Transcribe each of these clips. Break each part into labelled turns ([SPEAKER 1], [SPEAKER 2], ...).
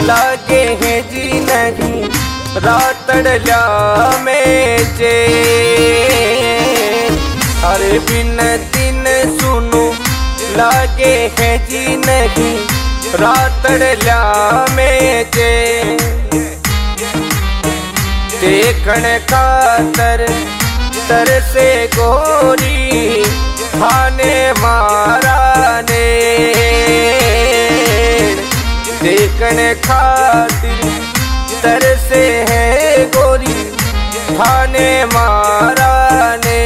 [SPEAKER 1] लागे है जी नहीं रातड़ल्या में जे। अरे बिन दिन सुनो लागे है जी नहीं रातड़ल्या में जे। देखण खातर तरसे गोरी थाने मारा ने। देखण खातिर तरसे है गोरी थाने मारा ने।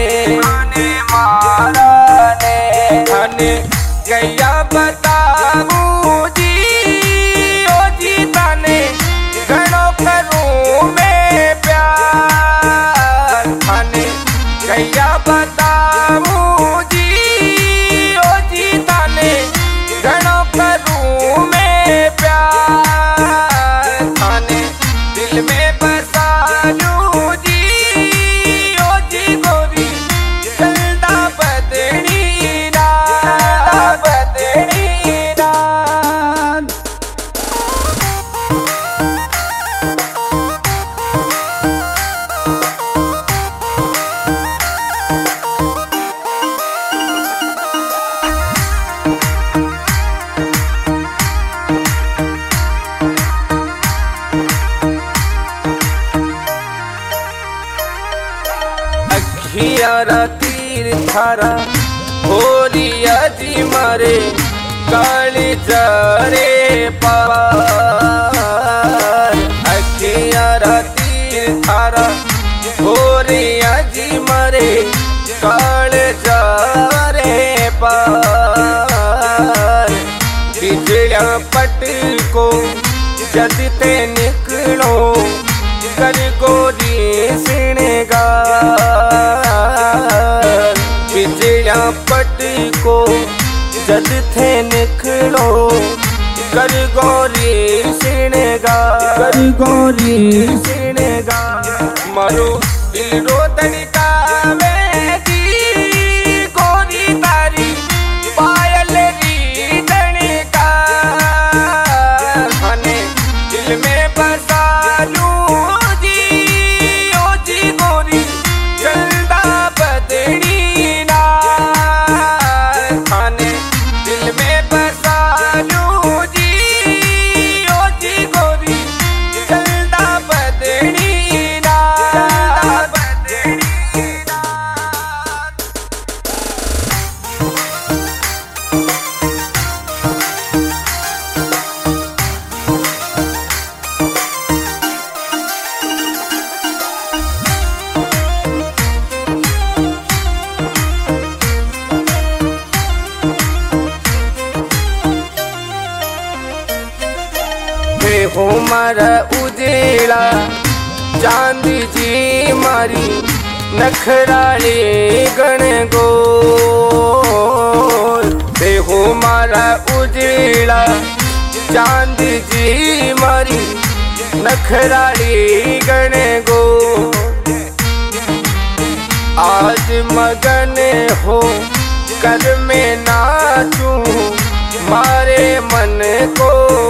[SPEAKER 1] थाने गैया बताऊं जी ओ जी थाने घणो करूं मैं प्यार। थाने गैया बताऊं जी ओ जी थाने घणो करूं मैं प्यार। थाने दिल में बसा लूं जी ओ जी गोरी चलदा बदनी रात। अखियारा तीर थारा होलिया जी मारे काली जरे पार। अखियारा तीर थारा होलिया जी मारे काले जरे पार। बिजलियां पट को जदते निकलो कर गोरी सिणगार। बिजलियां पट को जद थे निकलो कर गोरी सिणगार। मारो दिल रो तड़कावे जी गोरी तारी पायल री तड़कार। थाने दिल में बसा लूं जी ओ जी गोरी चलदा बदनी रात। थाने दिल में बसा लूं जी ओ जी गोरी चलदा बदनी रात। हो मारा उजेला चांदी जी मारी नखराली गण गोर। हो मारा उजेला चांदी जी मारी नखराली गण गोर। आज मगन हो कर में नाचूं मारे मन को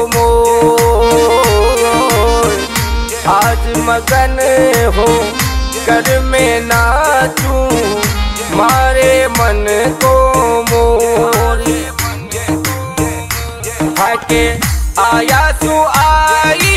[SPEAKER 1] मोर। आज मगन हो कर में नाचूं मारे मन को मोर। हाके आया सु आई